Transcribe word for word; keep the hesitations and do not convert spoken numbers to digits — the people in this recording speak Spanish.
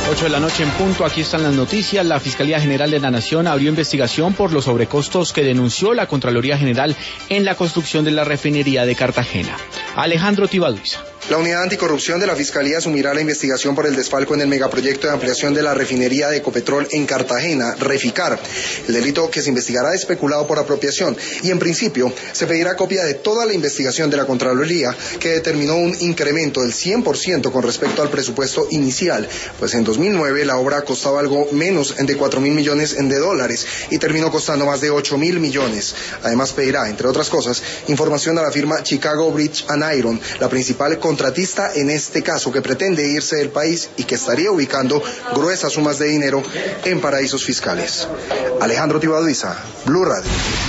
ocho de la noche en punto, aquí están las noticias. La Fiscalía General de la Nación abrió investigación por los sobrecostos que denunció la Contraloría General en la construcción de la refinería de Cartagena. Alejandro Tibaduiza. La Unidad Anticorrupción de la Fiscalía asumirá la investigación por el desfalco en el megaproyecto de ampliación de la refinería de Ecopetrol en Cartagena, Reficar. El delito que se investigará es peculado por apropiación y en principio se pedirá copia de toda la investigación de la Contraloría, que determinó un incremento del cien por ciento con respecto al presupuesto inicial, pues en dos mil nueve la obra costaba algo menos de cuatro mil millones de dólares y terminó costando más de ocho mil millones. Además pedirá, entre otras cosas, información a la firma Chicago Bridge and Iron, la principal contratista en este caso, que pretende irse del país y que estaría ubicando gruesas sumas de dinero en paraísos fiscales. Alejandro Tibaduiza, Blue Radio.